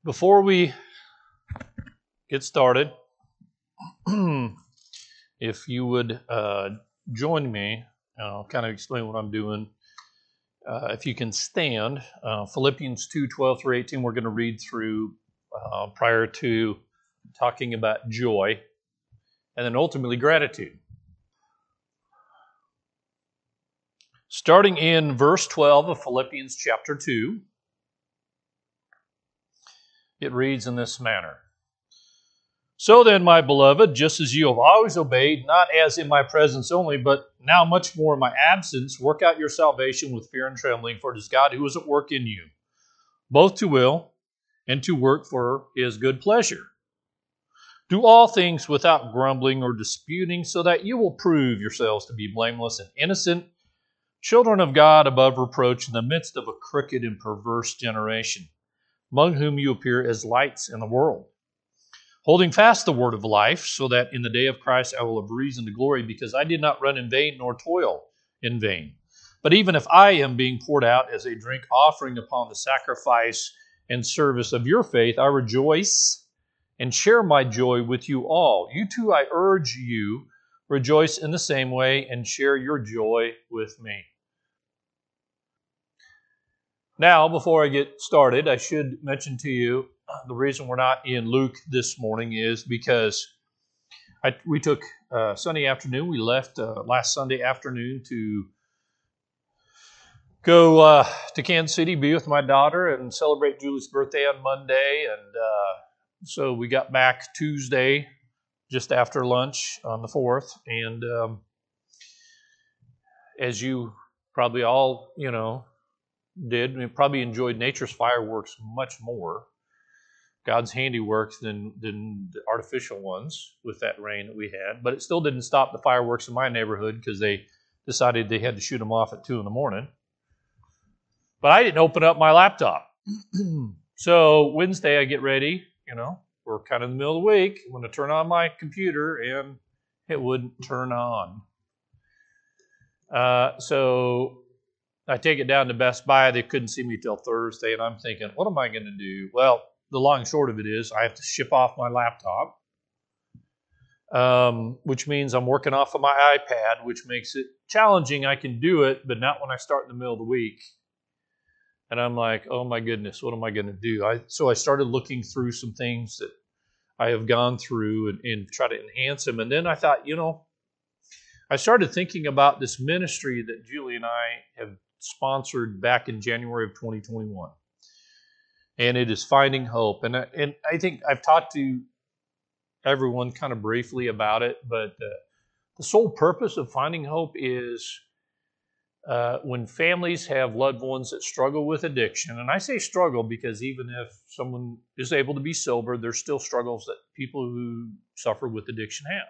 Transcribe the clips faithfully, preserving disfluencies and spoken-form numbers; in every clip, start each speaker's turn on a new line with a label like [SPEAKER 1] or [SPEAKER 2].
[SPEAKER 1] Before we get started, if you would uh, join me, I'll kind of explain what I'm doing. Uh, if you can stand, uh, Philippians two, twelve through eighteen, we're going to read through uh, prior to talking about joy and then ultimately gratitude. Starting in verse twelve of Philippians chapter two, it reads in this manner. So then, my beloved, just as you have always obeyed, not as in my presence only, but now much more in my absence, work out your salvation with fear and trembling, for it is God who is at work in you, both to will and to work for his good pleasure. Do all things without grumbling or disputing, so that you will prove yourselves to be blameless and innocent, children of God above reproach in the midst of a crooked and perverse generation, among whom you appear as lights in the world, holding fast the word of life, so that in the day of Christ I will have reason to glory, because I did not run in vain nor toil in vain. But even if I am being poured out as a drink offering upon the sacrifice and service of your faith, I rejoice and share my joy with you all. You too, I urge you, rejoice in the same way and share your joy with me. Now, before I get started, I should mention to you the reason we're not in Luke this morning is because I, we took uh, Sunday afternoon. We left uh, last Sunday afternoon to go uh, to Kansas City, be with my daughter, and celebrate Julie's birthday on Monday. And uh, so we got back Tuesday, just after lunch on the fourth. And um, as you probably all, you know, did, we probably enjoyed nature's fireworks much more, God's handiwork, than, than the artificial ones with that rain that we had. But it still didn't stop the fireworks in my neighborhood because they decided they had to shoot them off at two in the morning. But I didn't open up my laptop. So Wednesday I get ready, you know, we're kind of in the middle of the week. I'm going to turn on my computer and it wouldn't turn on. Uh, so I take it down to Best Buy. They couldn't see me till Thursday, and I'm thinking, what am I going to do? Well, the long and short of it is I have to ship off my laptop, um, which means I'm working off of my iPad, which makes it challenging. I can do it, but not when I start in the middle of the week. And I'm like, oh my goodness, what am I going to do? I, so I started looking through some things that I have gone through and, and try to enhance them. And then I thought, you know, I started thinking about this ministry that Julie and I have sponsored back in January of twenty twenty-one. And it is Finding Hope. And I, and I think I've talked to everyone kind of briefly about it, but uh, the sole purpose of Finding Hope is uh, when families have loved ones that struggle with addiction. And I say struggle because even if someone is able to be sober, there's still struggles that people who suffer with addiction have.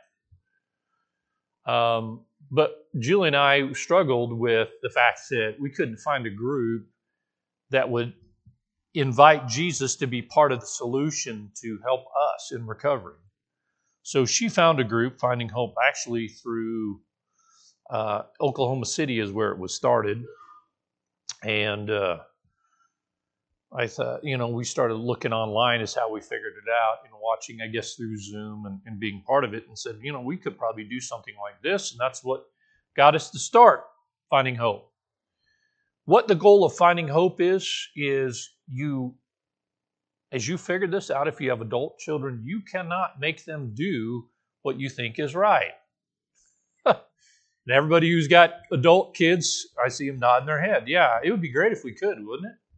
[SPEAKER 1] Um, but Julie and I struggled with the fact that we couldn't find a group that would invite Jesus to be part of the solution to help us in recovery. So she found a group, Finding Hope, actually through uh, Oklahoma City is where it was started. And uh, I thought, you know, we started looking online is how we figured it out, and watching, I guess, through Zoom and, and being part of it, and said, you know, we could probably do something like this. And that's what got us to start Finding Hope. What the goal of Finding Hope is, is you, as you figure this out, if you have adult children, you cannot make them do what you think is right. And everybody who's got adult kids, I see them nodding their head. Yeah, it would be great if we could, wouldn't it?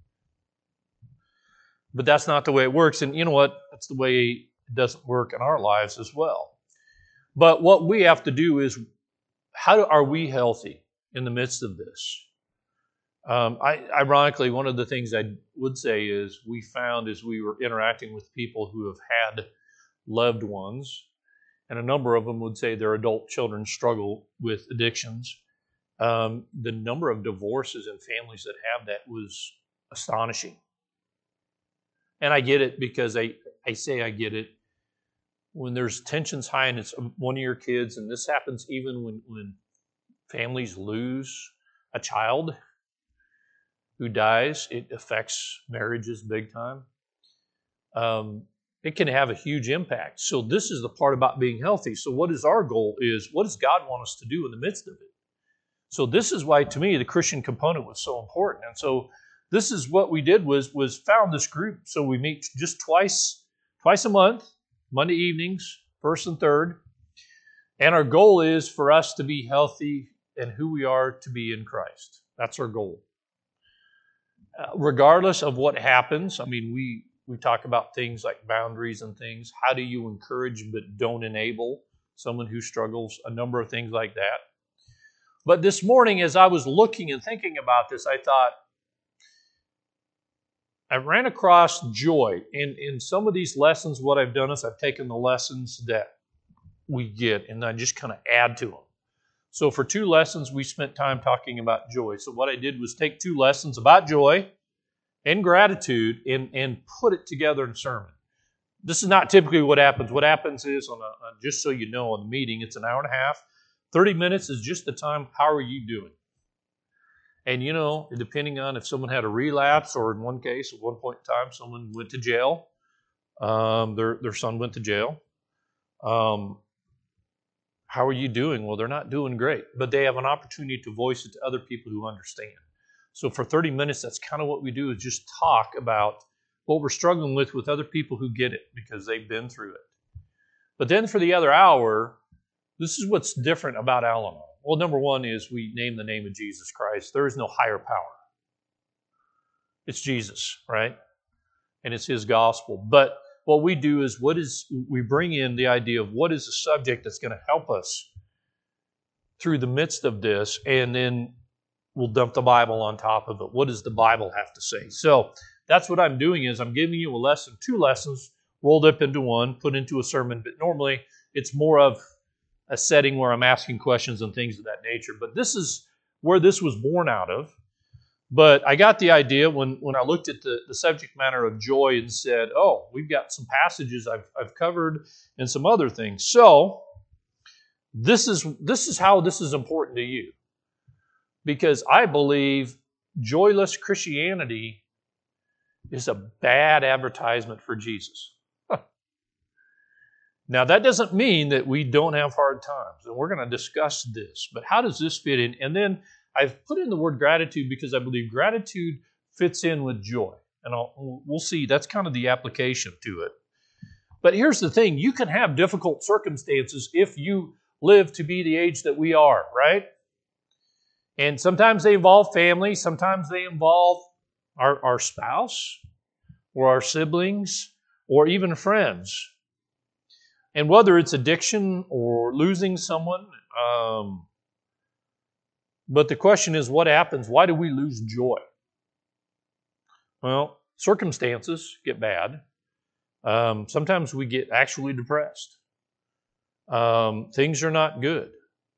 [SPEAKER 1] But that's not the way it works. And you know what? That's the way it doesn't work in our lives as well. But what we have to do is, how do, are we healthy in the midst of this? Um, I, ironically, one of the things I would say is we found as we were interacting with people who have had loved ones, and a number of them would say their adult children struggle with addictions. Um, the number of divorces and families that have that was astonishing. And I get it because I, I say I get it. When there's tensions high and it's one of your kids, and this happens even when, when families lose a child who dies, it affects marriages big time. um, it can have a huge impact. So this is the part about being healthy. So what is our goal is, what does God want us to do in the midst of it? So this is why, to me, the Christian component was so important. And so this is what we did was, was found this group. So we meet just twice, twice a month, Monday evenings, first and third. And our goal is for us to be healthy and who we are to be in Christ. That's our goal. Uh, regardless of what happens, I mean, we, we talk about things like boundaries and things. How do you encourage but don't enable someone who struggles? A number of things like that. But this morning, as I was looking and thinking about this, I thought, I ran across joy. In, in some of these lessons, what I've done is I've taken the lessons that we get and I just kind of add to them. So for two lessons, we spent time talking about joy. So what I did was take two lessons about joy and gratitude and, and put it together in a sermon. This is not typically what happens. What happens is, on a, on, just so you know, on the meeting, it's an hour and a half. thirty minutes is just the time, how are you doing? And, you know, depending on if someone had a relapse, or in one case, at one point in time, someone went to jail. Um, their, their son went to jail. Um, how are you doing? Well, they're not doing great, but they have an opportunity to voice it to other people who understand. So for thirty minutes, that's kind of what we do, is just talk about what we're struggling with with other people who get it because they've been through it. But then for the other hour, this is what's different about Al-Anon. Well, number one is we name the name of Jesus Christ. There is no higher power. It's Jesus, right? And it's His gospel. But what we do is, what is we bring in the idea of what is the subject that's going to help us through the midst of this, and then we'll dump the Bible on top of it. What does the Bible have to say? So that's what I'm doing, is I'm giving you a lesson, two lessons rolled up into one, put into a sermon. But normally it's more of a setting where I'm asking questions and things of that nature. But this is where this was born out of. But I got the idea when, when I looked at the, the subject matter of joy and said, oh, we've got some passages I've, I've covered and some other things. So this is, this is how this is important to you. Because I believe joyless Christianity is a bad advertisement for Jesus. Now, that doesn't mean that we don't have hard times, and we're going to discuss this. But how does this fit in? And then I've put in the word gratitude because I believe gratitude fits in with joy. And I'll, we'll see, that's kind of the application to it. But here's the thing. You can have difficult circumstances if you live to be the age that we are, right? And sometimes they involve family. Sometimes they involve our, our spouse or our siblings or even friends. And whether it's addiction or losing someone, um, but the question is, what happens? Why do we lose joy? Well, circumstances get bad. Um, sometimes we get actually depressed. Um, things are not good.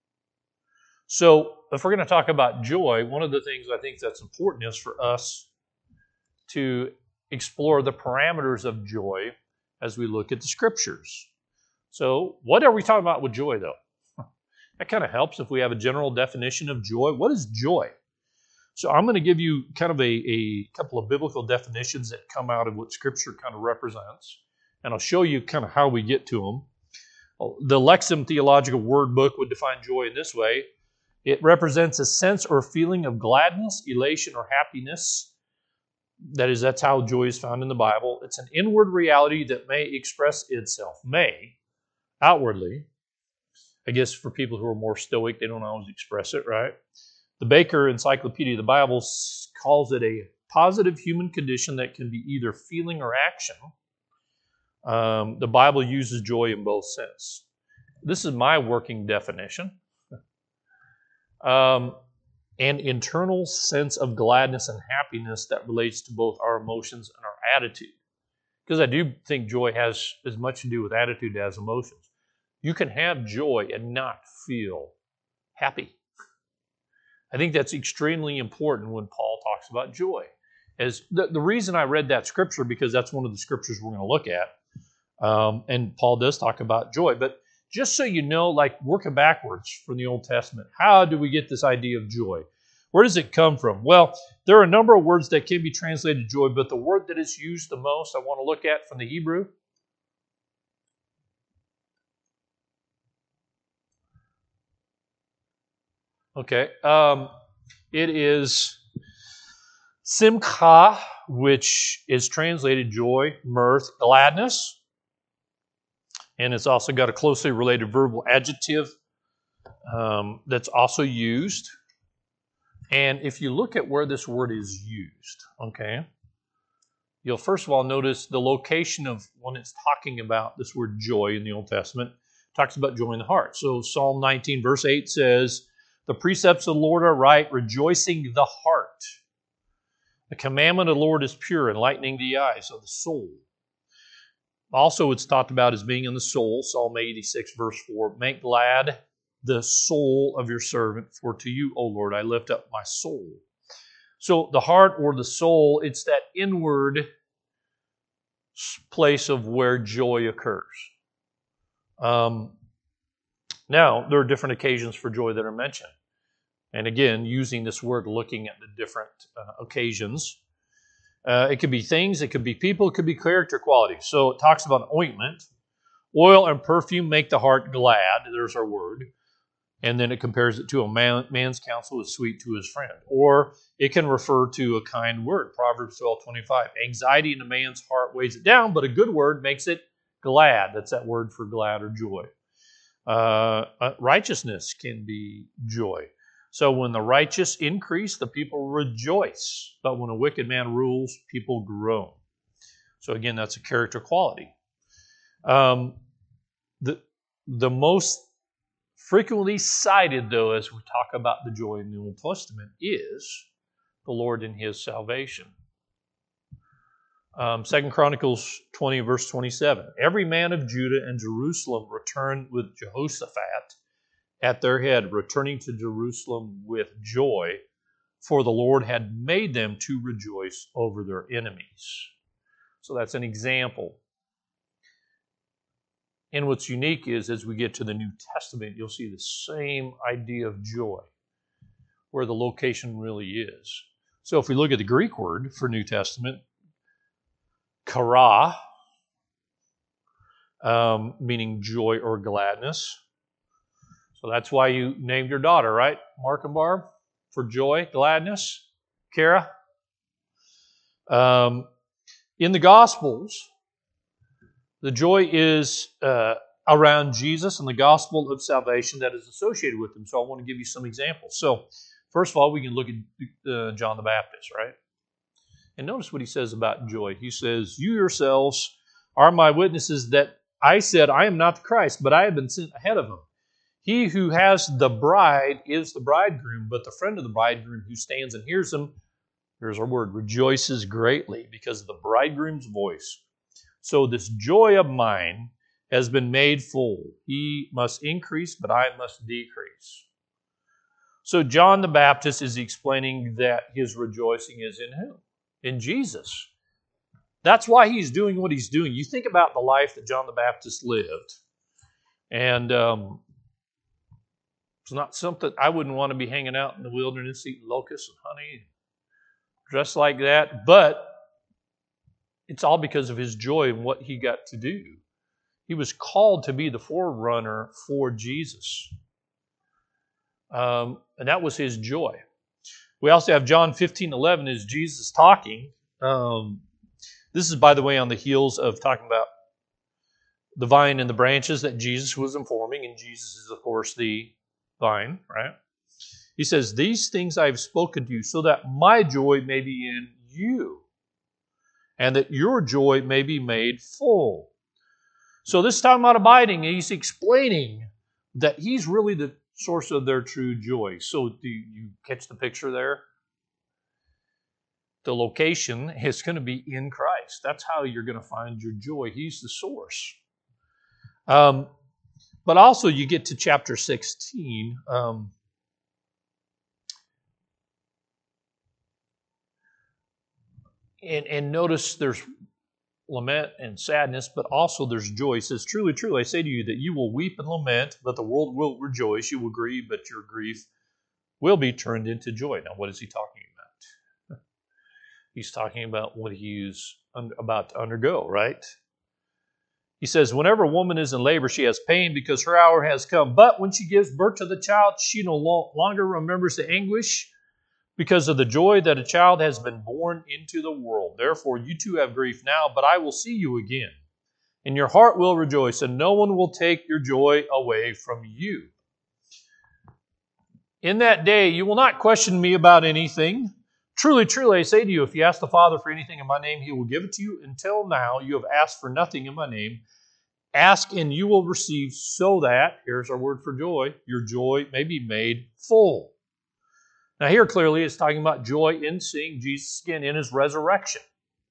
[SPEAKER 1] So if we're going to talk about joy, one of the things I think that's important is for us to explore the parameters of joy as we look at the Scriptures. So what are we talking about with joy, though? That kind of helps if we have a general definition of joy. What is joy? So I'm going to give you kind of a, a couple of biblical definitions that come out of what Scripture kind of represents. And I'll show you kind of how we get to them. The Lexham Theological Word Book would define joy in this way. It represents a sense or feeling of gladness, elation, or happiness. That is, that's how joy is found in the Bible. It's an inward reality that may express itself. May. Outwardly. I guess for people who are more stoic, they don't always express it, right? The Baker Encyclopedia of the Bible calls it a positive human condition that can be either feeling or action. Um, the Bible uses joy in both senses. This is my working definition. Um, an internal sense of gladness and happiness that relates to both our emotions and our attitude. Because I do think joy has as much to do with attitude as emotions. You can have joy and not feel happy. I think that's extremely important when Paul talks about joy. As the, the reason I read that scripture, because that's one of the scriptures we're going to look at. Um, and Paul does talk about joy. But just so you know, like working backwards from the Old Testament, how do we get this idea of joy? Where does it come from? Well, there are a number of words that can be translated joy, but the word that is used the most I want to look at from the Hebrew Okay. Um, it is simcha, which is translated joy, mirth, gladness. And it's also got a closely related verbal adjective um, that's also used. And if you look at where this word is used, okay, you'll first of all notice the location of when it's talking about this word joy in the Old Testament. It talks about joy in the heart. So Psalm nineteen, verse eight says, "The precepts of the Lord are right, rejoicing the heart. The commandment of the Lord is pure, enlightening the eyes of the soul." Also, it's talked about as being in the soul. Psalm eighty-six, verse four, "Make glad the soul of your servant, for to you, O Lord, I lift up my soul." So the heart or the soul, it's that inward place of where joy occurs. Um, now, there are different occasions for joy that are mentioned. And again, using this word, looking at the different uh, occasions. Uh, it could be things, it could be people, it could be character qualities. So it talks about ointment. Oil and perfume make the heart glad. There's our word. And then it compares it to a man, man's counsel is sweet to his friend. Or it can refer to a kind word. Proverbs twelve twenty-five. Anxiety in a man's heart weighs it down, but a good word makes it glad. That's that word for glad or joy. Uh, uh, righteousness can be joy. So when the righteous increase, the people rejoice. But when a wicked man rules, people groan. So again, that's a character quality. Um, the, the most frequently cited, though, as we talk about the joy in the Old Testament, is the Lord in His salvation. Um, Second Chronicles twenty, verse twenty-seven. "Every man of Judah and Jerusalem returned with Jehoshaphat at their head, returning to Jerusalem with joy, for the Lord had made them to rejoice over their enemies." So that's an example. And what's unique is, as we get to the New Testament, you'll see the same idea of joy, where the location really is. So if we look at the Greek word for New Testament, chara, um, meaning joy or gladness. So that's why you named your daughter, right, Mark and Barb? For joy, gladness. Kara? Um, in the Gospels, the joy is uh, around Jesus and the gospel of salvation that is associated with Him. So I want to give you some examples. So first of all, we can look at uh, John the Baptist, right? And notice what he says about joy. He says, "You yourselves are my witnesses that I said, I am not the Christ, but I have been sent ahead of Him. He who has the bride is the bridegroom, but the friend of the bridegroom who stands and hears Him," here's our word, "rejoices greatly because of the bridegroom's voice. So this joy of mine has been made full. He must increase, but I must decrease." So John the Baptist is explaining that his rejoicing is in whom? In Jesus. That's why he's doing what he's doing. You think about the life that John the Baptist lived. And um, it's not something, I wouldn't want to be hanging out in the wilderness eating locusts and honey, dressed like that. But it's all because of his joy and what he got to do. He was called to be the forerunner for Jesus. Um, and that was his joy. We also have John fifteen eleven is Jesus talking. Um, this is, by the way, on the heels of talking about the vine and the branches that Jesus was informing. And Jesus is, of course, the vine, right? He says, "These things I have spoken to you so that my joy may be in you, and that your joy may be made full." So this time about abiding, he's explaining that he's really the source of their true joy. So do you catch the picture there? The location is going to be in Christ. That's how you're going to find your joy. He's the source. Um, but also you get to chapter sixteen. Um, and, and notice there's lament and sadness, but also there's joy. It says, "Truly, truly, I say to you that you will weep and lament, but the world will rejoice. You will grieve, but your grief will be turned into joy. Now, what is he talking about? He's talking about what he's about to undergo, right? He says, whenever a woman is in labor, she has pain because her hour has come. But when she gives birth to the child, she no longer remembers the anguish because of the joy that a child has been born into the world. Therefore, you too have grief now, but I will see you again. And your heart will rejoice, and no one will take your joy away from you. In that day, you will not question me about anything. Truly, truly, I say to you, if you ask the Father for anything in my name, he will give it to you. Until now, you have asked for nothing in my name. Ask and you will receive, so that, here's our word for joy, your joy may be made full. Now here clearly it's talking about joy in seeing Jesus again in his resurrection.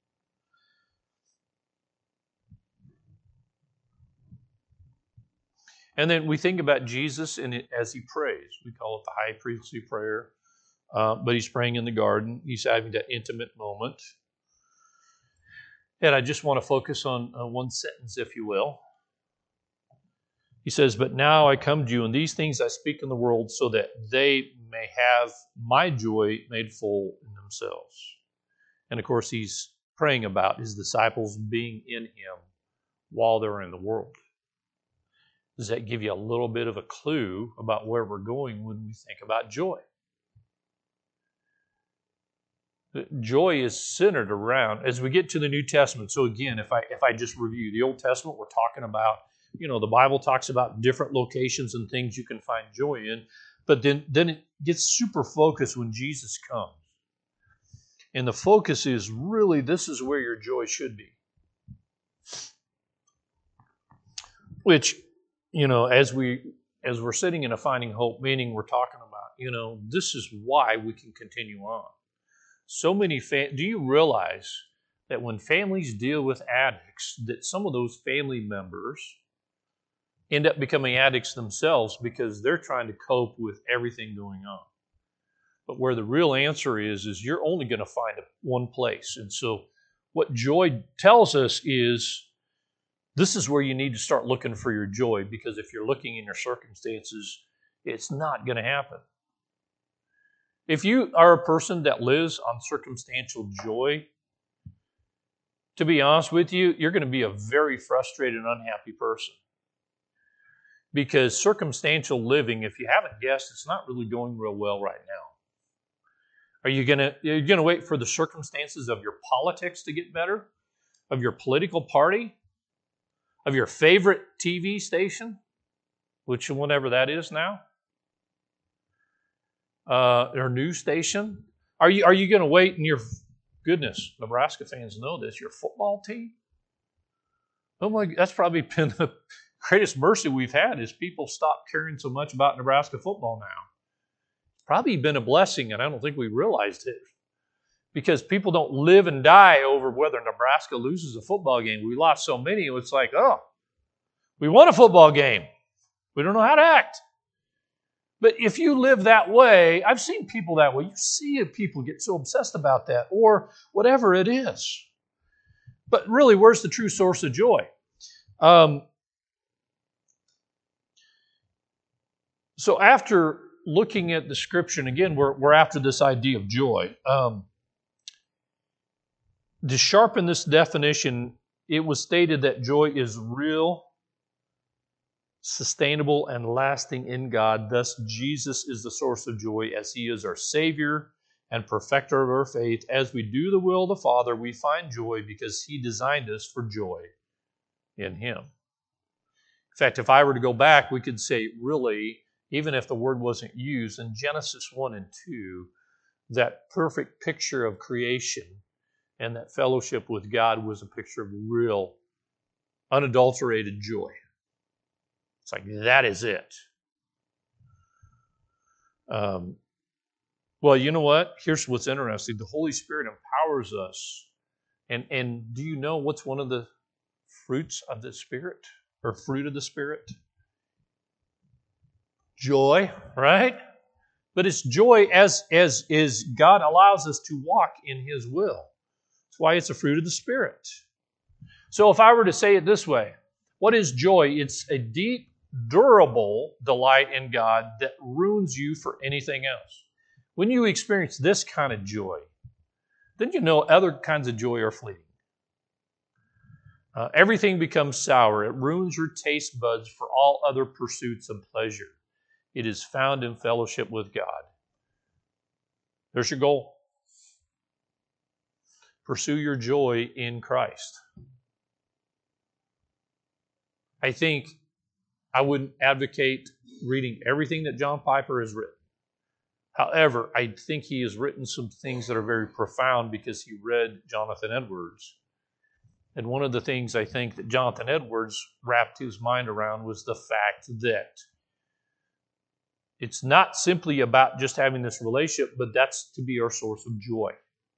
[SPEAKER 1] And then we think about Jesus in it as he prays. We call it the high priestly prayer. Uh, but he's praying in the garden. He's having that intimate moment. And I just want to focus on uh, one sentence, if you will. He says, but now I come to you, and these things I speak in the world so that they may have my joy made full in themselves. And of course, he's praying about his disciples being in him while they're in the world. Does that give you a little bit of a clue about where we're going when we think about joy? Joy is centered around, as we get to the New Testament. So again, if I if I just review the Old Testament, we're talking about, you know, the Bible talks about different locations and things you can find joy in, but then, then it gets super focused when Jesus comes. And the focus is really, this is where your joy should be. Which, you know, as, we, as we're sitting in a Finding Hope meeting, we're talking about, you know, this is why we can continue on. So many, fam- do you realize that when families deal with addicts, that some of those family members end up becoming addicts themselves because they're trying to cope with everything going on? But where the real answer is, is you're only going to find one place. And so what joy tells us is this is where you need to start looking for your joy, because if you're looking in your circumstances, it's not going to happen. If you are a person that lives on circumstantial joy, to be honest with you, you're going to be a very frustrated and unhappy person. Because circumstantial living, if you haven't guessed, it's not really going real well right now. Are you going to, you're going to wait for the circumstances of your politics to get better? Of your political party? Of your favorite T V station? Which, whatever that is now? Uh, or news station? Are you are you going to wait in your, goodness, Nebraska fans know this, your football team? Oh my, that's probably been the greatest mercy we've had, is people stop caring so much about Nebraska football now. It's probably been a blessing, and I don't think we realized it. Because people don't live and die over whether Nebraska loses a football game. We lost so many, it's like, oh, we won a football game. We don't know how to act. But if you live that way, I've seen people that way. You see people get so obsessed about that, or whatever it is. But really, where's the true source of joy? Um, so after looking at the scripture, and again, we're, we're after this idea of joy. Um, to sharpen this definition, it was stated that joy is real, sustainable, and lasting in God. Thus, Jesus is the source of joy, as he is our Savior and perfecter of our faith. As we do the will of the Father, we find joy because he designed us for joy in him. In fact, if I were to go back, we could say, really, even if the word wasn't used, in Genesis one and two, that perfect picture of creation and that fellowship with God was a picture of real, unadulterated joy. It's like, that is it. Um, well, you know what? Here's what's interesting. The Holy Spirit empowers us. And, and do you know what's one of the fruits of the Spirit? Or fruit of the Spirit? Joy, right? But it's joy as, as is God allows us to walk in his will. That's why it's a fruit of the Spirit. So if I were to say it this way, what is joy? It's a deep durable delight in God that ruins you for anything else. When you experience this kind of joy, then you know other kinds of joy are fleeting. Uh, everything becomes sour. It ruins your taste buds for all other pursuits of pleasure. It is found in fellowship with God. There's your goal. Pursue your joy in Christ. I think I wouldn't advocate reading everything that John Piper has written. However, I think he has written some things that are very profound because he read Jonathan Edwards. And one of the things I think that Jonathan Edwards wrapped his mind around was the fact that it's not simply about just having this relationship, but that's to be our source of joy.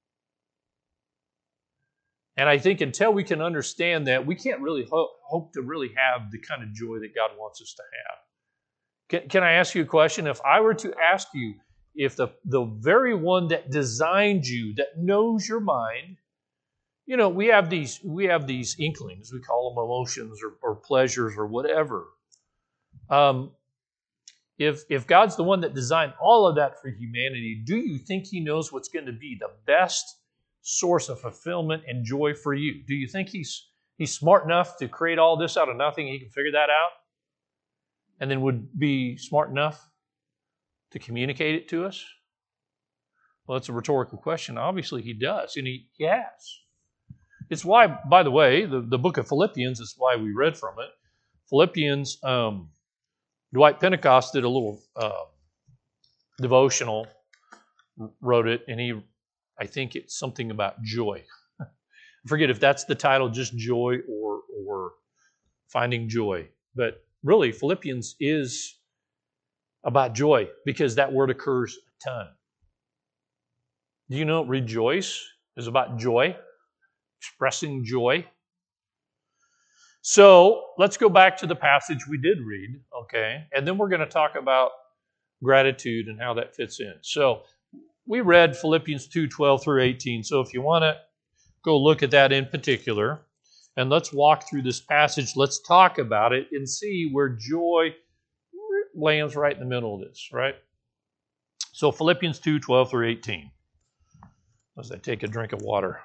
[SPEAKER 1] And I think until we can understand that, we can't really hope, hope to really have the kind of joy that God wants us to have. Can, can I ask you a question? If I were to ask you, if the, the very one that designed you, that knows your mind, you know, we have these we have these inklings, we call them emotions or, or pleasures or whatever. Um, if if God's the one that designed all of that for humanity, do you think He knows what's going to be the best source of fulfillment and joy for you? Do you think He's He's smart enough to create all this out of nothing? He can figure that out, and then would be smart enough to communicate it to us? Well, that's a rhetorical question. Obviously, He does, and He, he has. It's why, by the way, the, the book of Philippians is why we read from it. Philippians, um, Dwight Pentecost did a little uh, devotional, wrote it, and he, I think it's something about joy. I forget if that's the title, just joy or or finding joy. But really, Philippians is about joy because that word occurs a ton. Do you know rejoice is about joy? Expressing joy. So let's go back to the passage we did read, okay? And then we're going to talk about gratitude and how that fits in. So we read Philippians two, twelve through eighteen. So if you want to go look at that in particular, and let's walk through this passage, let's talk about it and see where joy lands right in the middle of this, right? So Philippians two, twelve through eighteen. As I take a drink of water.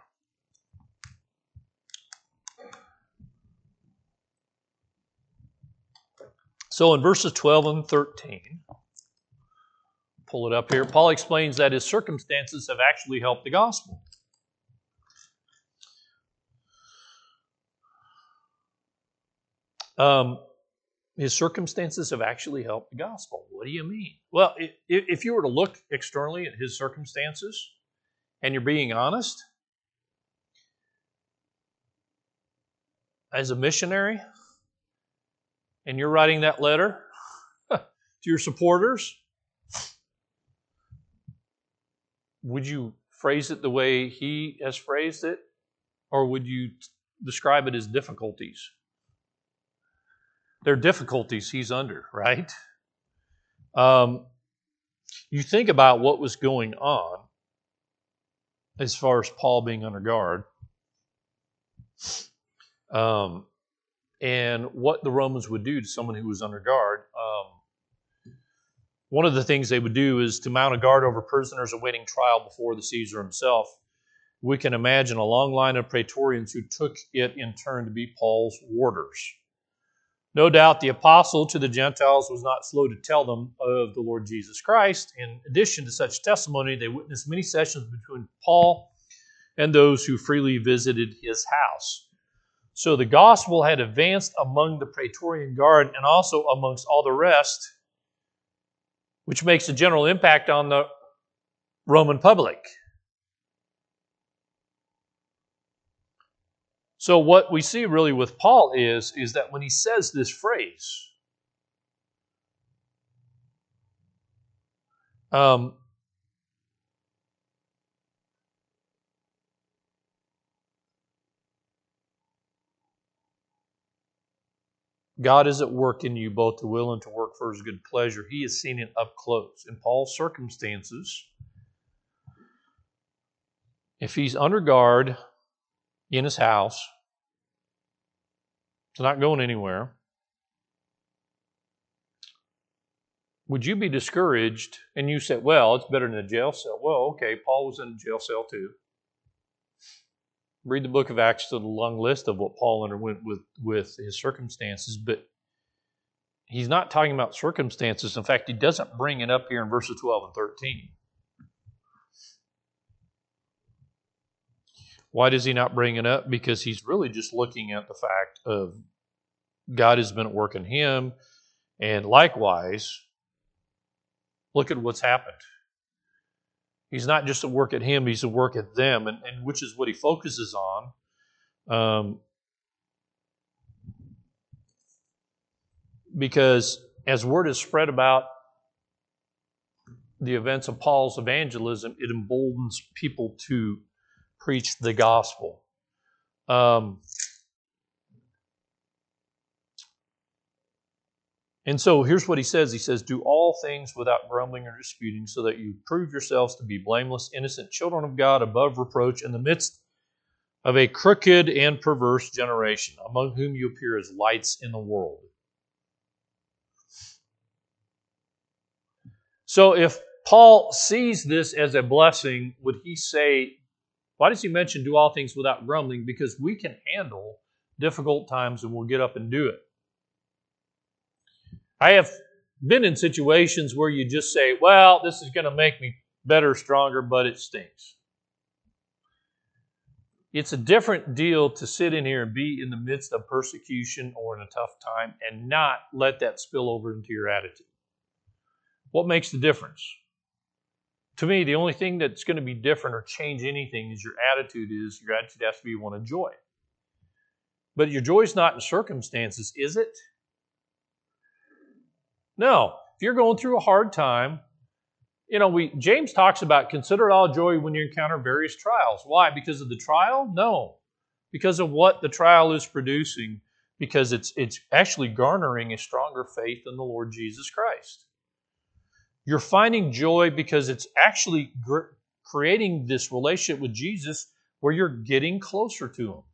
[SPEAKER 1] So in verses twelve and thirteen, pull it up here, Paul explains that his circumstances have actually helped the gospel. Um, his circumstances have actually helped the gospel. What do you mean? Well, if you were to look externally at his circumstances, and you're being honest, as a missionary, and you're writing that letter to your supporters, would you phrase it the way he has phrased it? Or would you describe it as difficulties? They're difficulties he's under, right? Um, you think about what was going on as far as Paul being under guard. Um, and what the Romans would do to someone who was under guard. Um, one of the things they would do is to mount a guard over prisoners awaiting trial before the Caesar himself. We can imagine a long line of praetorians who took it in turn to be Paul's warders. No doubt the apostle to the Gentiles was not slow to tell them of the Lord Jesus Christ. In addition to such testimony, they witnessed many sessions between Paul and those who freely visited his house. So the gospel had advanced among the Praetorian Guard and also amongst all the rest, which makes a general impact on the Roman public. So what we see really with Paul is, is that when he says this phrase, um, God is at work in you both to will and to work for his good pleasure. He has seen it up close. In Paul's circumstances, if he's under guard in his house, it's not going anywhere, would you be discouraged? And you said, well, it's better than a jail cell. Well, okay, Paul was in a jail cell too. Read the book of Acts to the long list of what Paul underwent with, with his circumstances, but he's not talking about circumstances. In fact, he doesn't bring it up here in verses twelve and thirteen. Why does he not bring it up? Because he's really just looking at the fact of God has been at work in him, and likewise, look at what's happened. He's not just at work at him, he's at work at them, and, and which is what he focuses on. Um, because as word is spread about the events of Paul's evangelism, it emboldens people to preach the gospel. Um, And so here's what he says. He says, do all things without grumbling or disputing, so that you prove yourselves to be blameless, innocent children of God, above reproach, in the midst of a crooked and perverse generation, among whom you appear as lights in the world. So if Paul sees this as a blessing, would he say, why does he mention do all things without grumbling? Because we can handle difficult times and we'll get up and do it. I have been in situations where you just say, well, this is going to make me better, stronger, but it stinks. It's a different deal to sit in here and be in the midst of persecution or in a tough time and not let that spill over into your attitude. What makes the difference? To me, the only thing that's going to be different or change anything is your attitude is, your attitude has to be one of joy. But your joy is not in circumstances, is it? No. If you're going through a hard time, you know, we James talks about consider it all joy when you encounter various trials. Why? Because of the trial? No. Because of what the trial is producing. Because it's it's actually garnering a stronger faith in the Lord Jesus Christ. You're finding joy because it's actually gr- creating this relationship with Jesus where you're getting closer to Him.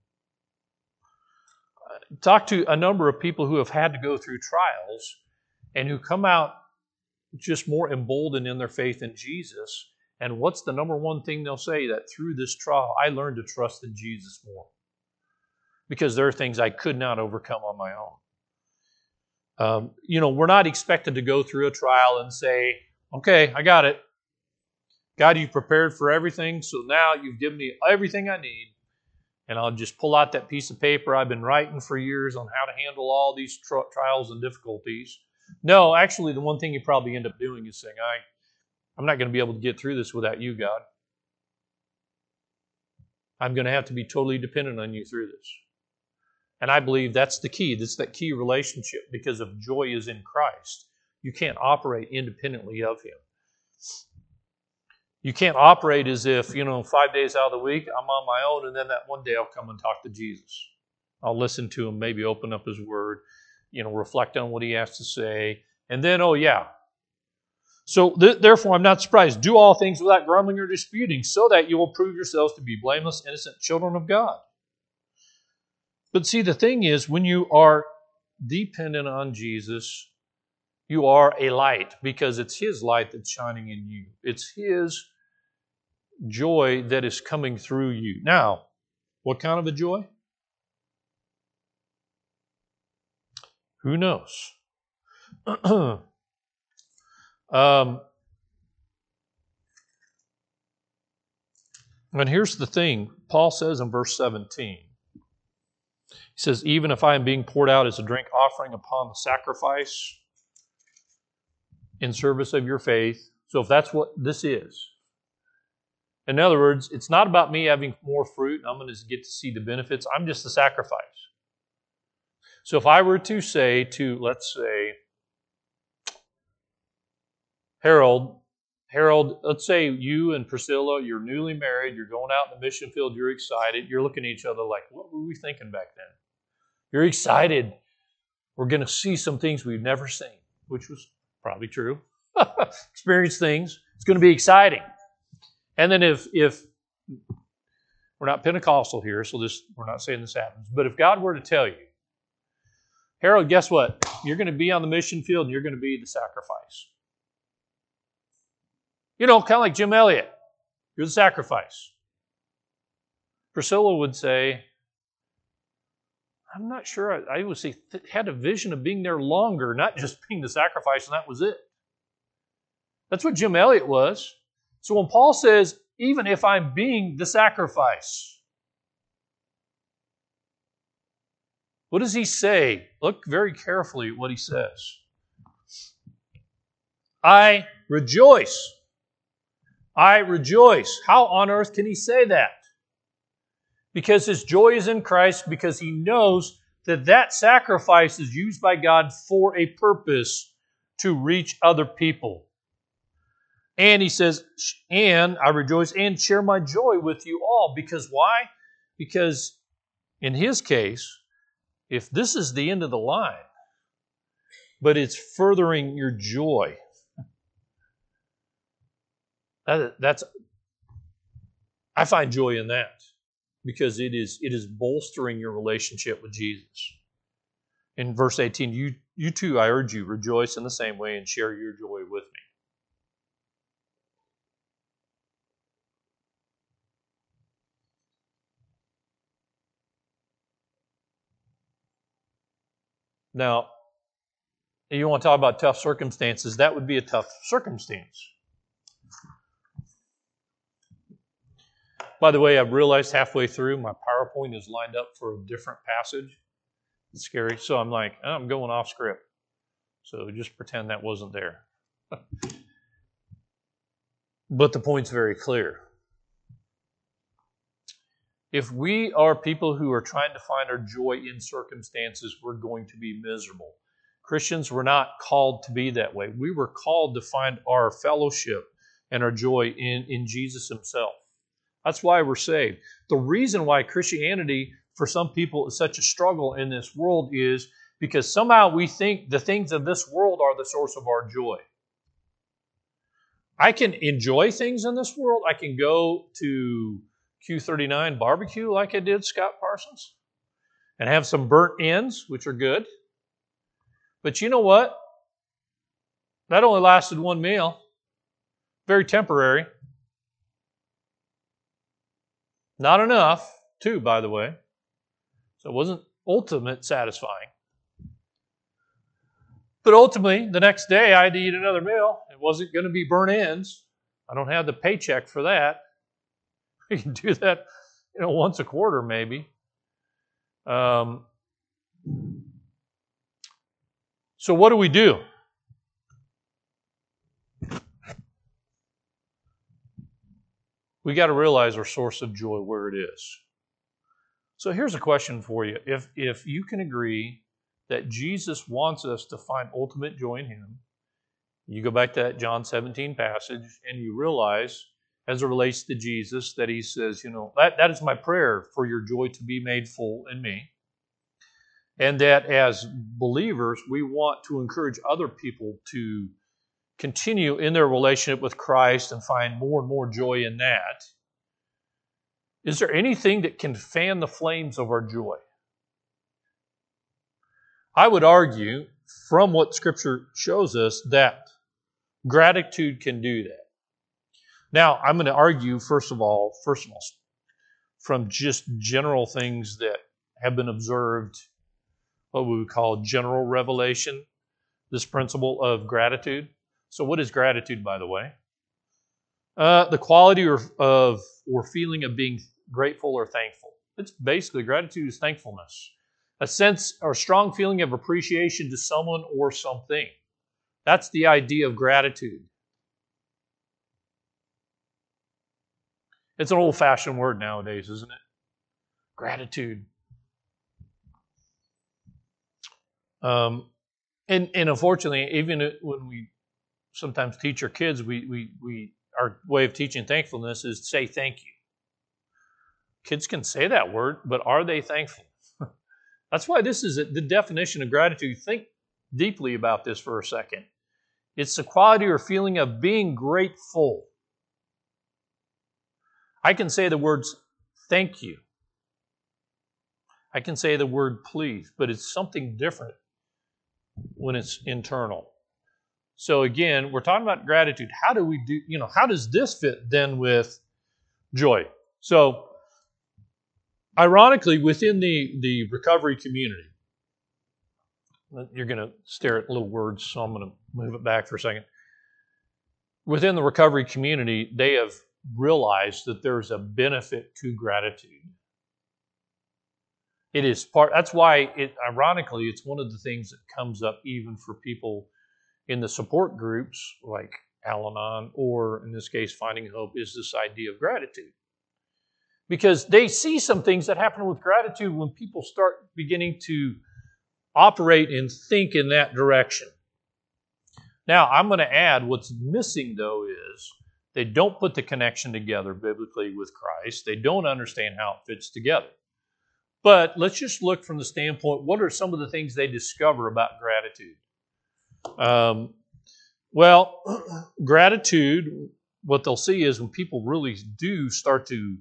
[SPEAKER 1] Talk to a number of people who have had to go through trials and who come out just more emboldened in their faith in Jesus. And what's the number one thing they'll say? That through this trial, I learned to trust in Jesus more. Because there are things I could not overcome on my own. Um, you know, we're not expected to go through a trial and say, okay, I got it. God, you've prepared for everything, so now you've given me everything I need. And I'll just pull out that piece of paper I've been writing for years on how to handle all these tri- trials and difficulties. No, actually, the one thing you probably end up doing is saying, I, I'm not going to be able to get through this without you, God. I'm going to have to be totally dependent on you through this. And I believe that's the key. That's that key relationship, because if joy is in Christ, you can't operate independently of Him. You can't operate as if, you know, five days out of the week, I'm on my own, and then that one day I'll come and talk to Jesus. I'll listen to Him, maybe open up His Word, you know, reflect on what He has to say, and then, oh yeah. So, th- therefore, I'm not surprised. Do all things without grumbling or disputing, so that you will prove yourselves to be blameless, innocent children of God. But see, the thing is, when you are dependent on Jesus, you are a light, because it's His light that's shining in you. It's His joy that is coming through you. Now, what kind of a joy? Who knows? um, and here's the thing. Paul says in verse seventeen, he says, even if I am being poured out as a drink offering upon the sacrifice in service of your faith. So if that's what this is. In other words, it's not about me having more fruit. I'm going to get to see the benefits. I'm just the sacrifice. So if I were to say to, let's say, Harold, Harold, let's say you and Priscilla, you're newly married, you're going out in the mission field, you're excited, you're looking at each other like, what were we thinking back then? You're excited. We're going to see some things we've never seen, which was probably true. Experience things. It's going to be exciting. And then if if we're not Pentecostal here, so this we're not saying this happens, but if God were to tell you, Harold, guess what? You're going to be on the mission field and you're going to be the sacrifice. You know, kind of like Jim Elliot. You're the sacrifice. Priscilla would say, I'm not sure. I, I would say had a vision of being there longer, not just being the sacrifice, and that was it. That's what Jim Elliot was. So when Paul says, even if I'm being the sacrifice, what does he say? Look very carefully at what he says. I rejoice. I rejoice. How on earth can he say that? Because his joy is in Christ, because he knows that that sacrifice is used by God for a purpose to reach other people. And he says, and I rejoice and share my joy with you all. Because why? Because in his case, if this is the end of the line, but it's furthering your joy, that, that's, I find joy in that. Because it is it is bolstering your relationship with Jesus. In verse eighteen, you, you too, I urge you, rejoice in the same way and share your joy with me. Now, you want to talk about tough circumstances, that would be a tough circumstance. By the way, I've realized halfway through my PowerPoint is lined up for a different passage. It's scary. So I'm like, oh, I'm going off script. So just pretend that wasn't there. But the point's very clear. If we are people who are trying to find our joy in circumstances, we're going to be miserable. Christians were not called to be that way. We were called to find our fellowship and our joy in, in Jesus himself. That's why we're saved. The reason why Christianity, for some people, is such a struggle in this world is because somehow we think the things of this world are the source of our joy. I can enjoy things in this world. I can go to Q thirty-nine barbecue like I did Scott Parsons and have some burnt ends, which are good. But you know what? That only lasted one meal. Very temporary. Not enough, too, by the way. So it wasn't ultimate satisfying. But ultimately, the next day, I had to eat another meal. It wasn't going to be burnt ends. I don't have the paycheck for that. You can do that, you know, once a quarter, maybe. Um, so what do we do? We got to realize our source of joy, where it is. So here's a question for you. If, if you can agree that Jesus wants us to find ultimate joy in him, you go back to that John seventeen passage and you realize, as it relates to Jesus, that he says, you know, that, that is my prayer, for your joy to be made full in me. And that as believers, we want to encourage other people to continue in their relationship with Christ and find more and more joy in that. Is there anything that can fan the flames of our joy? I would argue, from what Scripture shows us, that gratitude can do that. Now, I'm going to argue, first of all, first of all, from just general things that have been observed, what we would call general revelation, this principle of gratitude. So what is gratitude, by the way? Uh, the quality or, of or feeling of being grateful or thankful. It's basically, gratitude is thankfulness. A sense or strong feeling of appreciation to someone or something. That's the idea of gratitude. It's an old-fashioned word nowadays, isn't it? Gratitude. Um, and, and unfortunately, even when we sometimes teach our kids, we, we, we our way of teaching thankfulness is to say thank you. Kids can say that word, but are they thankful? That's why this is the definition of gratitude. Think deeply about this for a second. It's the quality or feeling of being grateful. I can say the words thank you. I can say the word please, but it's something different when it's internal. So again, we're talking about gratitude. How do we do, you know, how does this fit then with joy? So ironically, within the, the recovery community, you're going to stare at little words, so I'm going to move it back for a second. Within the recovery community, they have realized that there's a benefit to gratitude. It is part, that's why, it, ironically, it's one of the things that comes up even for people in the support groups like Al-Anon, or in this case, Finding Hope, is this idea of gratitude. Because they see some things that happen with gratitude when people start beginning to operate and think in that direction. Now, I'm going to add what's missing, though, is they don't put the connection together biblically with Christ. They don't understand how it fits together. But let's just look from the standpoint, what are some of the things they discover about gratitude? Um, well, gratitude, what they'll see is when people really do start to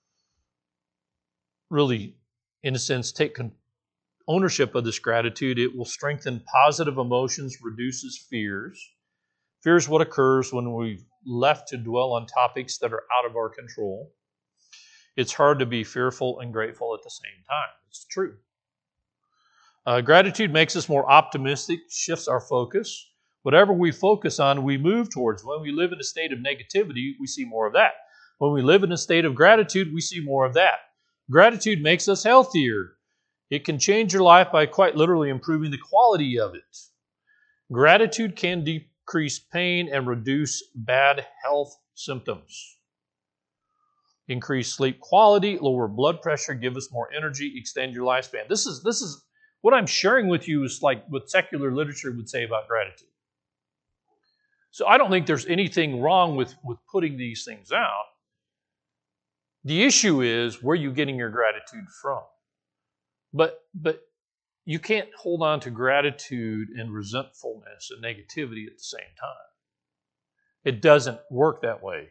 [SPEAKER 1] really, in a sense, take ownership of this gratitude, it will strengthen positive emotions, reduces fears. Fear is what occurs when we're left to dwell on topics that are out of our control. It's hard to be fearful and grateful at the same time. It's true. Uh, gratitude makes us more optimistic, shifts our focus. Whatever we focus on, we move towards. When we live in a state of negativity, we see more of that. When we live in a state of gratitude, we see more of that. Gratitude makes us healthier. It can change your life by quite literally improving the quality of it. Gratitude can decrease pain and reduce bad health symptoms. Increase sleep quality, lower blood pressure, give us more energy, extend your lifespan. This is, this is what I'm sharing with you is like what secular literature would say about gratitude. So I don't think there's anything wrong with, with putting these things out. The issue is, where are you getting your gratitude from? But, but you can't hold on to gratitude and resentfulness and negativity at the same time. It doesn't work that way.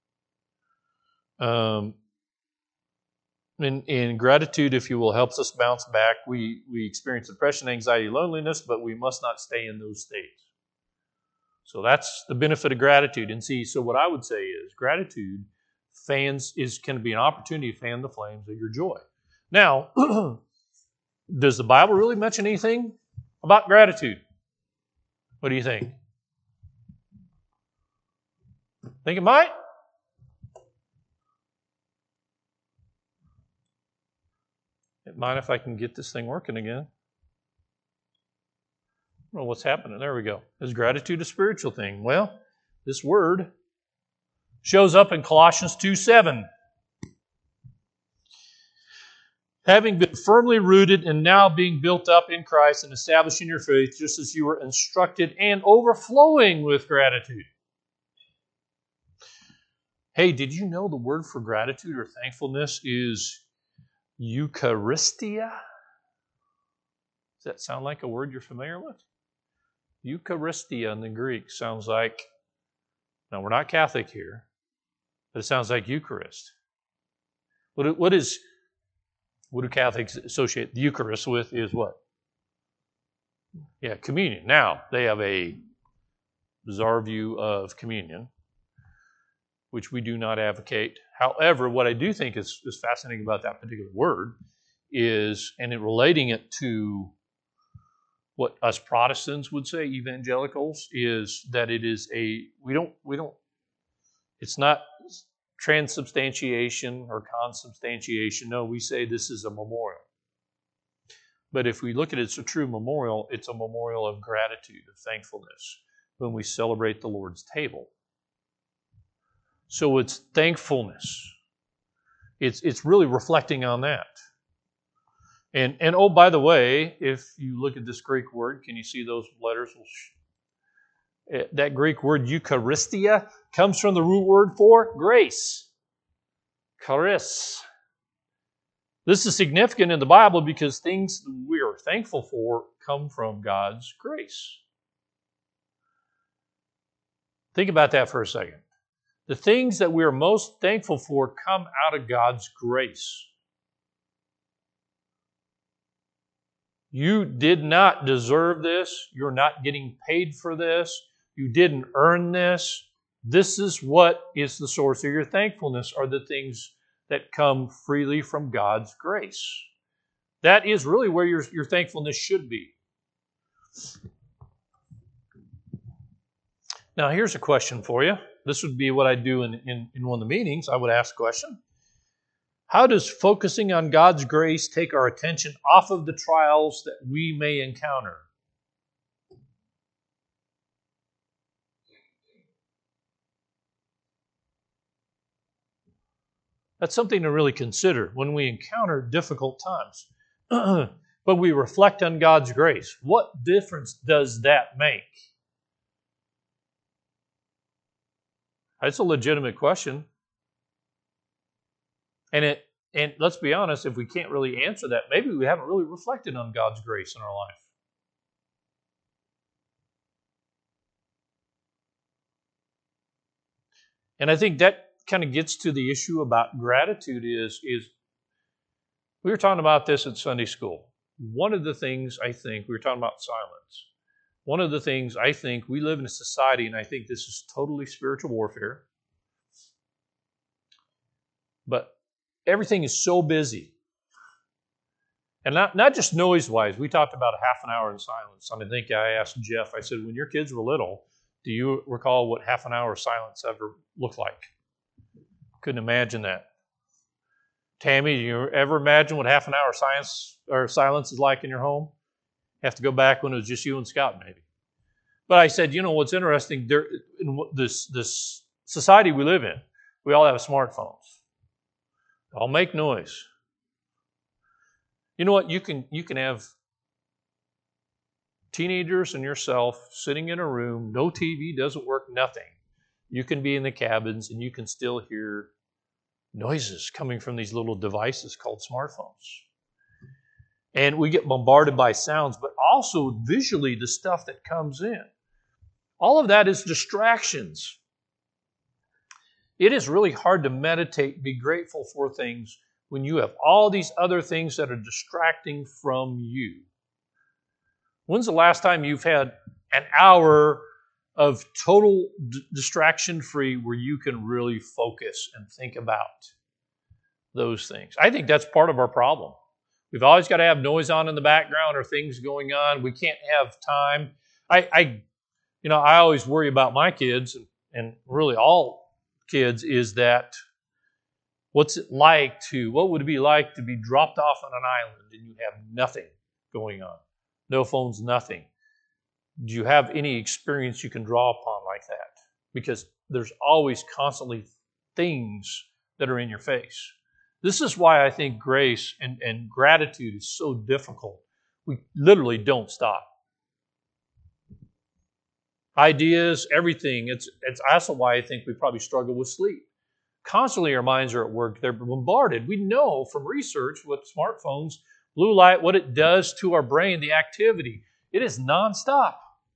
[SPEAKER 1] Um, and, and gratitude, if you will, helps us bounce back. We, we experience depression, anxiety, loneliness, but we must not stay in those states. So that's the benefit of gratitude. And see, so what I would say is gratitude fans is can be an opportunity to fan the flames of your joy. Now, does the Bible really mention anything about gratitude? What do you think? Think it might? It might if I can get this thing working again. I don't know what's happening. There we go. Is gratitude a spiritual thing? Well, this word shows up in Colossians two seven. Having been firmly rooted and now being built up in Christ and establishing your faith, just as you were instructed, and overflowing with gratitude. Hey, did you know the word for gratitude or thankfulness is Eucharistia? Does that sound like a word you're familiar with? Eucharistia in the Greek sounds like, now we're not Catholic here, but it sounds like Eucharist. What, what is, what do Catholics associate the Eucharist with is what? Yeah, communion. Now, they have a bizarre view of communion, which we do not advocate. However, what I do think is, is fascinating about that particular word is, and in relating it to what us Protestants would say, evangelicals, is that it is a, we don't, we don't, it's not transubstantiation or consubstantiation. No, we say this is a memorial. But if we look at it as a true memorial, it's a memorial of gratitude, of thankfulness, when we celebrate the Lord's table. So it's thankfulness. It's, it's really reflecting on that. And, and oh, by the way, if you look at this Greek word, can you see those letters? That Greek word Eucharistia comes from the root word for grace. Charis. This is significant in the Bible because things we are thankful for come from God's grace. Think about that for a second. The things that we are most thankful for come out of God's grace. You did not deserve this. You're not getting paid for this. You didn't earn this. This is what is the source of your thankfulness, are the things that come freely from God's grace. That is really where your, your thankfulness should be. Now, here's a question for you. This would be what I do in, in, in one of the meetings. I would ask a question. How does focusing on God's grace take our attention off of the trials that we may encounter? That's something to really consider when we encounter difficult times. But we reflect on God's grace. What difference does that make? That's a legitimate question. And it and let's be honest, if we can't really answer that, maybe we haven't really reflected on God's grace in our life. And I think that kind of gets to the issue about gratitude is, is we were talking about this at Sunday school. One of the things I think, we were talking about silence. One of the things I think, we live in a society, and I think this is totally spiritual warfare, but everything is so busy. And not, not just noise-wise. We talked about a half an hour in silence. I think I asked Jeff, I said, when your kids were little, do you recall what half an hour of silence ever looked like? Couldn't imagine that. Tammy, do you ever imagine what half an hour of science or silence is like in your home? You have to go back when it was just you and Scott, maybe. But I said, you know, what's interesting, there, in this, this society we live in, we all have smartphones. They all make noise. You know what? You can, you can have teenagers and yourself sitting in a room, no T V, doesn't work, nothing. You can be in the cabins and you can still hear noises coming from these little devices called smartphones. And we get bombarded by sounds, but also visually the stuff that comes in. All of that is distractions. It is really hard to meditate, be grateful for things when you have all these other things that are distracting from you. When's the last time you've had an hour of total d- distraction-free where you can really focus and think about those things? I think that's part of our problem. We've always got to have noise on in the background or things going on. We can't have time. I, I you know, I always worry about my kids, and, and really all kids, is that what's it like to, what would it be like to be dropped off on an island and you have nothing going on? No phones, nothing. Do you have any experience you can draw upon like that? Because there's always constantly things that are in your face. This is why I think grace and, and gratitude is so difficult. We literally don't stop. Ideas, everything. It's, it's also why I think we probably struggle with sleep. Constantly our minds are at work. They're bombarded. We know from research with smartphones, blue light, what it does to our brain, the activity. It is nonstop.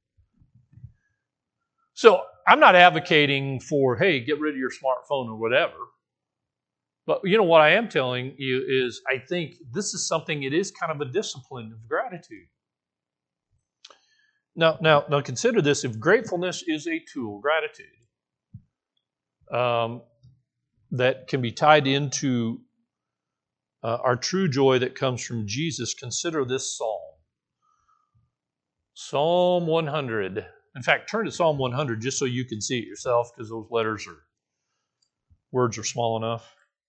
[SPEAKER 1] So I'm not advocating for, hey, get rid of your smartphone or whatever. But you know what I am telling you is I think this is something, it is kind of a discipline of gratitude. Now, now, now consider this. If gratefulness is a tool, gratitude, um, that can be tied into uh, our true joy that comes from Jesus, consider this psalm. Psalm one hundred. In fact, turn to Psalm one hundred just so you can see it yourself, because those letters are, words are small enough.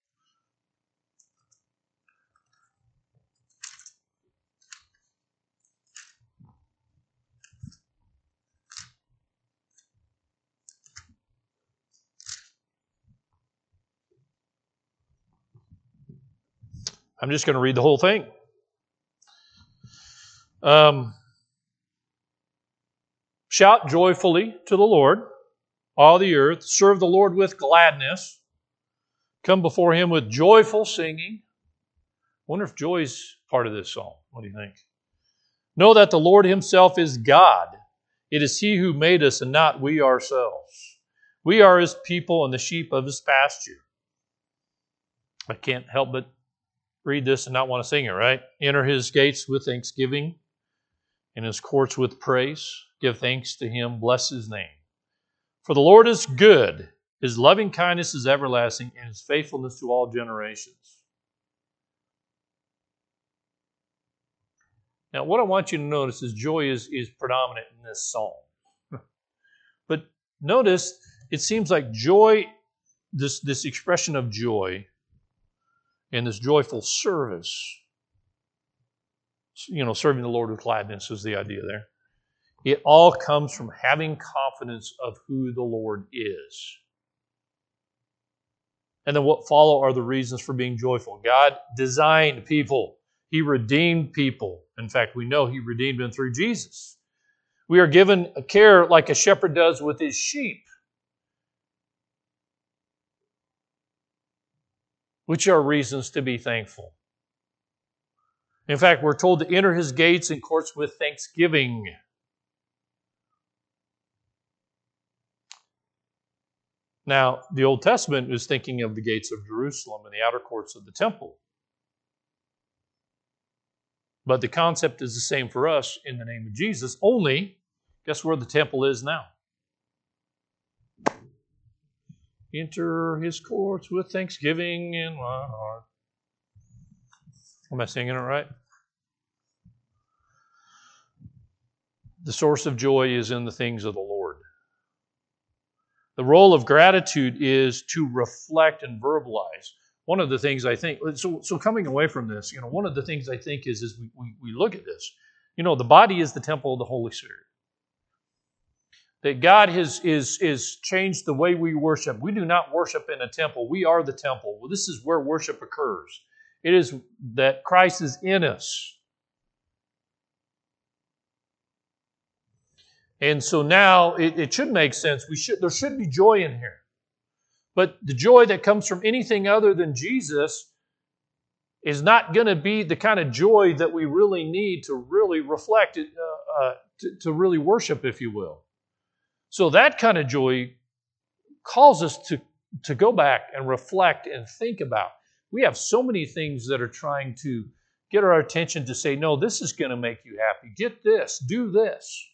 [SPEAKER 1] I'm just going to read the whole thing. Um, Shout joyfully to the Lord, all the earth. Serve the Lord with gladness. Come before Him with joyful singing. I wonder if joy is part of this psalm. What do you think? Know that the Lord Himself is God. It is He who made us and not we ourselves. We are His people and the sheep of His pasture. I can't help but read this and not want to sing it, right? Enter His gates with thanksgiving and His courts with praise. Give thanks to Him. Bless His name. For the Lord is good, His loving kindness is everlasting, and His faithfulness to all generations. Now, what I want you to notice is joy is, is predominant in this psalm. But notice, it seems like joy, this, this expression of joy, and this joyful service, you know, serving the Lord with gladness is the idea there. It all comes from having confidence of who the Lord is. And then what follow are the reasons for being joyful. God designed people. He redeemed people. In fact, we know He redeemed them through Jesus. We are given a care like a shepherd does with his sheep, which are reasons to be thankful. In fact, we're told to enter His gates and courts with thanksgiving. Now, the Old Testament is thinking of the gates of Jerusalem and the outer courts of the temple. But the concept is the same for us in the name of Jesus, only, guess where the temple is now? Enter His courts with thanksgiving in my heart. Am I singing it right? The source of joy is in the things of the Lord. The role of gratitude is to reflect and verbalize. One of the things I think, so, so coming away from this, you know, one of the things I think is, is we, we, we look at this. You know, the body is the temple of the Holy Spirit. That God has is, is changed the way we worship. We do not worship in a temple. We are the temple. Well, this is where worship occurs. It is that Christ is in us. And so now it, it should make sense. We should there should be joy in here. But the joy that comes from anything other than Jesus is not going to be the kind of joy that we really need to really reflect, uh, uh, to, to really worship, if you will. So that kind of joy calls us to, to go back and reflect and think about. We have so many things that are trying to get our attention to say, no, this is going to make you happy. Get this. Do this.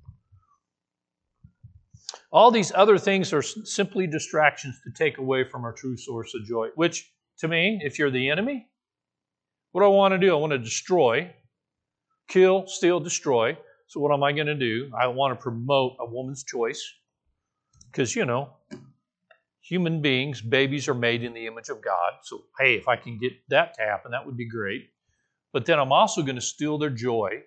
[SPEAKER 1] All these other things are simply distractions to take away from our true source of joy, which, to me, if you're the enemy, what do I want to do? I want to destroy, kill, steal, destroy. So what am I going to do? I want to promote a woman's choice because, you know, human beings, babies are made in the image of God. So, hey, if I can get that to happen, that would be great. But then I'm also going to steal their joy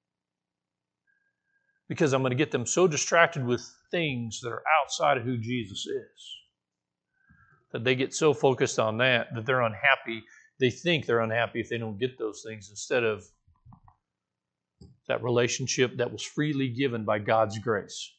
[SPEAKER 1] because I'm going to get them so distracted with things that are outside of who Jesus is that they get so focused on that that they're unhappy. They think they're unhappy if they don't get those things instead of that relationship that was freely given by God's grace.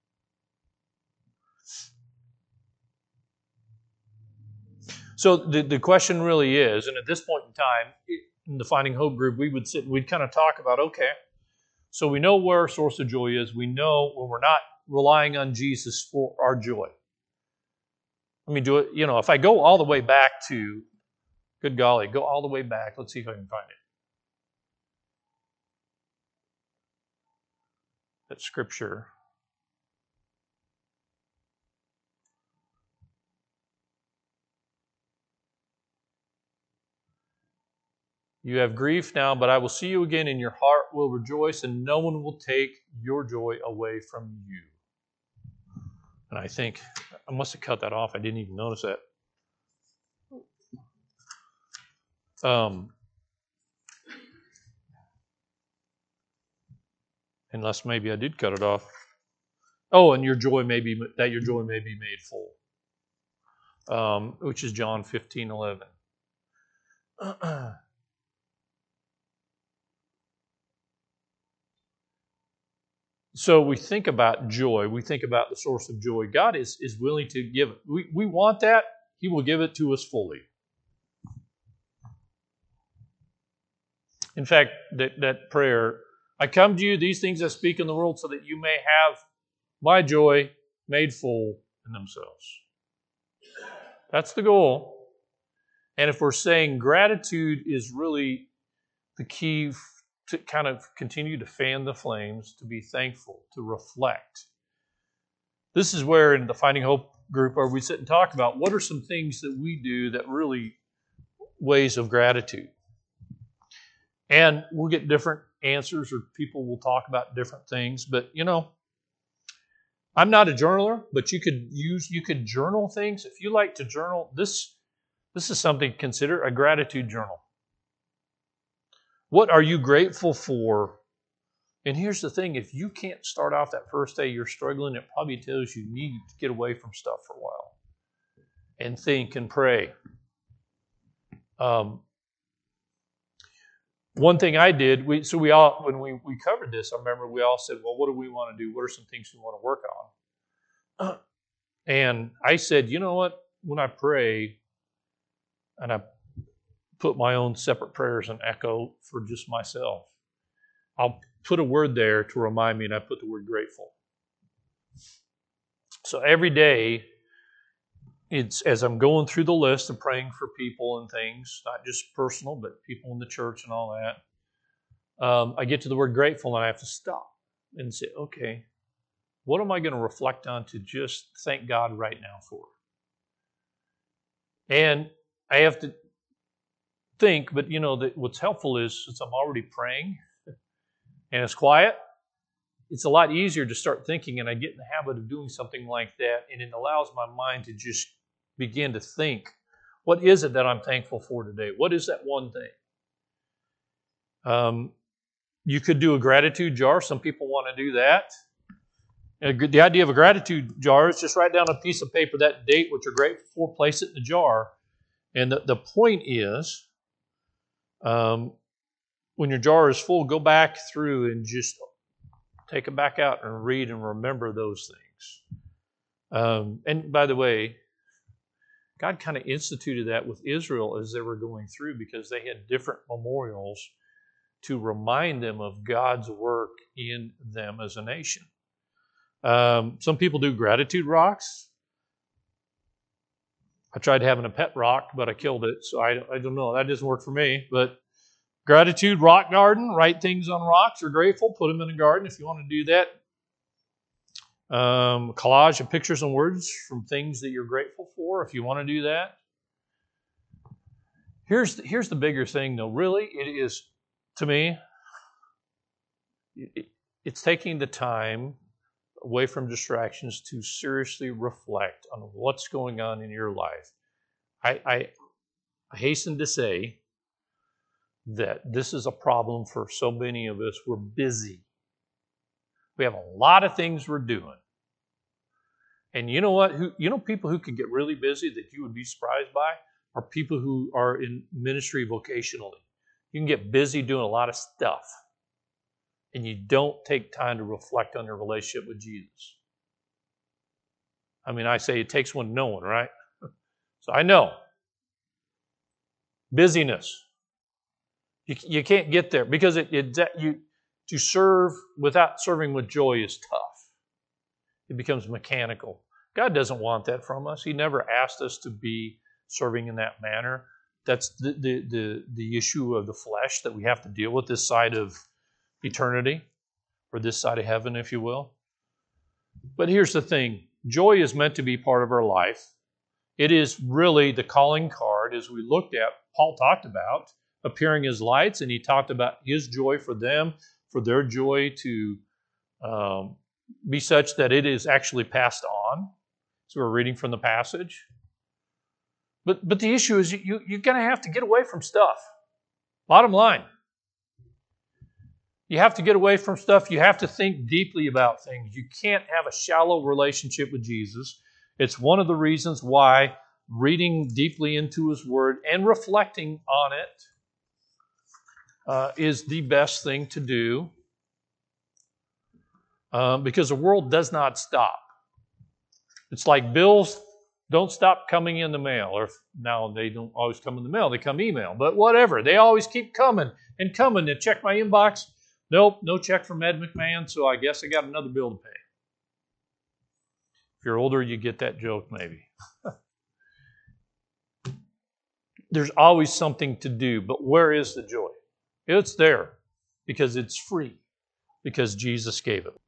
[SPEAKER 1] So the, the question really is, and at this point in time, in the Finding Hope group, we would sit and we'd kind of talk about, okay, so we know where our source of joy is. We know when we're not relying on Jesus for our joy. Let me do it. You know, if I go all the way back to, good golly, go all the way back. Let's see if I can find it. That scripture. You have grief now, but I will see you again, and your heart will rejoice, and no one will take your joy away from you. And I think, I must have cut that off. I didn't even notice that. Um, unless maybe I did cut it off. Oh, and your joy may be, that your joy may be made full. Um, which is John fifteen eleven. So we think about joy. We think about the source of joy. God is, is willing to give it. We, we want that. He will give it to us fully. In fact, that, that prayer, I come to you, these things I speak in the world, so that you may have my joy made full in themselves. That's the goal. And if we're saying gratitude is really the key to kind of continue to fan the flames, to be thankful, to reflect. this is where in the Finding Hope group where we sit and talk about what are some things that we do that really ways of gratitude. And we'll get different answers, or people will talk about different things. But, you know, I'm not a journaler, but you could use, you could journal things. If you like to journal, this, this is something to consider, a gratitude journal. What are you grateful for? And here's the thing, if you can't start off that first day, you're struggling, it probably tells you you need to get away from stuff for a while and think and pray. Um, one thing I did, we, so we all, when we, we covered this, I remember we all said, well, what do we want to do? What are some things we want to work on? Uh, and I said, you know what? When I pray, and I put my own separate prayers and echo for just myself, I'll put a word there to remind me, and I put the word grateful. So every day, it's as I'm going through the list of praying for people and things, not just personal, but people in the church and all that, um, I get to the word grateful, and I have to stop and say, okay, what am I going to reflect on to just thank God right now for? And I have to think, but you know, that what's helpful is, since I'm already praying, and it's quiet, it's a lot easier to start thinking, and I get in the habit of doing something like that, and it allows my mind to just begin to think, what is it that I'm thankful for today? What is that one thing? Um, you could do a gratitude jar. Some people want to do that. And the idea of a gratitude jar is just write down a piece of paper, that date, what you're grateful for, place it in the jar. And the, the point is, um, when your jar is full, go back through and just take it back out and read and remember those things. Um, and by the way, God kind of instituted that with Israel as they were going through, because they had different memorials to remind them of God's work in them as a nation. Um, some people do gratitude rocks. I tried having a pet rock, but I killed it, so I, I don't know. That doesn't work for me, but gratitude rock garden, write things on rocks, you're grateful, put them in a garden if you want to do that. Um, collage of pictures and words from things that you're grateful for if you want to do that. Here's the, here's the bigger thing though, really, it is, to me, it, it's taking the time away from distractions to seriously reflect on what's going on in your life. I, I, I hasten to say that this is a problem for so many of us. We're busy. We have a lot of things we're doing. And you know what? Who, you know people who can get really busy that you would be surprised by are people who are in ministry vocationally. You can get busy doing a lot of stuff, and you don't take time to reflect on your relationship with Jesus. I mean, I say it takes one to know one, right? So I know. Busyness. You, you can't get there because it, it you to serve without serving with joy is tough. It becomes mechanical. God doesn't want that from us. He never asked us to be serving in that manner. That's the, the, the, the issue of the flesh that we have to deal with this side of eternity, or this side of heaven, if you will. But here's the thing. Joy is meant to be part of our life. It is really the calling card, as we looked at, Paul talked about, appearing as lights, and he talked about his joy for them, for their joy to um, be such that it is actually passed on. So we're reading from the passage. But but the issue is you, you're going to have to get away from stuff. Bottom line. You have to get away from stuff. You have to think deeply about things. You can't have a shallow relationship with Jesus. It's one of the reasons why reading deeply into His Word and reflecting on it uh, is the best thing to do. Um, because the world does not stop. It's like bills don't stop coming in the mail. Or if, now they don't always come in the mail, they come email. But whatever, they always keep coming and coming. To check my inbox, nope, no check from Ed McMahon, so I guess I got another bill to pay. If you're older, you get that joke maybe. There's always something to do, but where is the joy? It's there because it's free, because Jesus gave it.